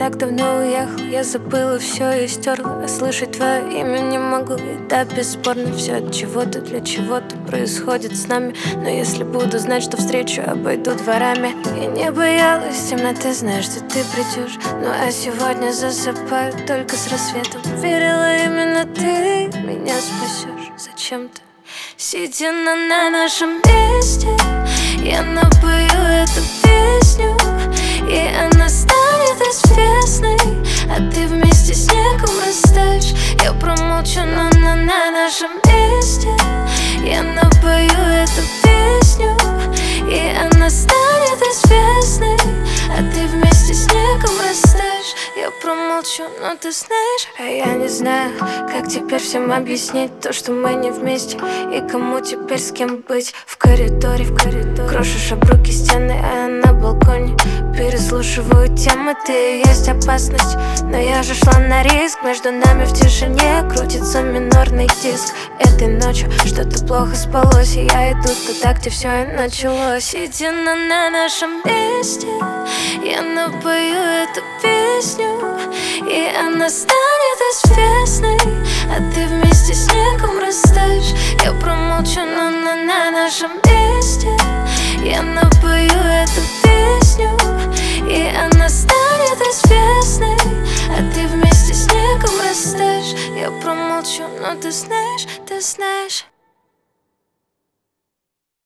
так давно уехал, я забыла все и стерла. А слышать твое имя не могу, и да, бесспорно, все от чего-то, для чего-то происходит с нами. Но если буду знать, что встречу обойду дворами. Я не боялась темноты, знаю, что ты придешь. Ну а сегодня засыпаю только с рассветом. Верила, именно ты меня спасешь. Зачем-то сидя на нашем месте, я напою эту песню, и она станет известной, а ты вместе с снегом растаешь. Я промолчу, но на нашем месте я напою эту песню, и она станет известной, а ты вместе с снегом растаешь. Я промолчу, но ты знаешь. А я не знаю, как теперь всем объяснить то, что мы не вместе. И кому теперь с кем быть в коридоре. Крошишь об руки стены, а я на балконе переслушиваю темы, ты и есть опасность. Но я же шла на риск, между нами в тишине крутится минорный диск. Этой ночью что-то плохо спалось, и я иду туда, где все и началось. Сидя на нашем месте, я напою эту песню, и она станет известной, а ты вместе с снегом растаешь. Я промолчу, но на нашем месте я напою эту песню, и она станет известной, а ты вместе с снегом растаешь. Я промолчу, но ты знаешь, ты знаешь.